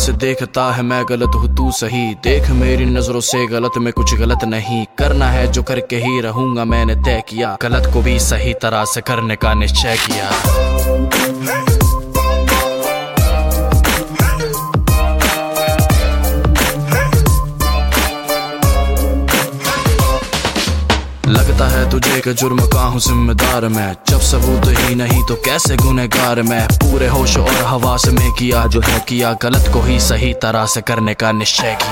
से देखता है मैं गलत हूँ तू सही। देख मेरी नजरों से गलत में कुछ गलत नहीं, करना है जो करके ही रहूंगा मैंने तय किया। गलत को भी सही तरह से करने का निश्चय किया। लगता है तुझे कि जुर्म का हूँ जिम्मेदार मैं, जब सबूत ही नहीं तो कैसे गुनहगार मैं। पूरे होश और हवास में किया जो है किया, गलत को ही सही तरह से करने का निश्चय किया।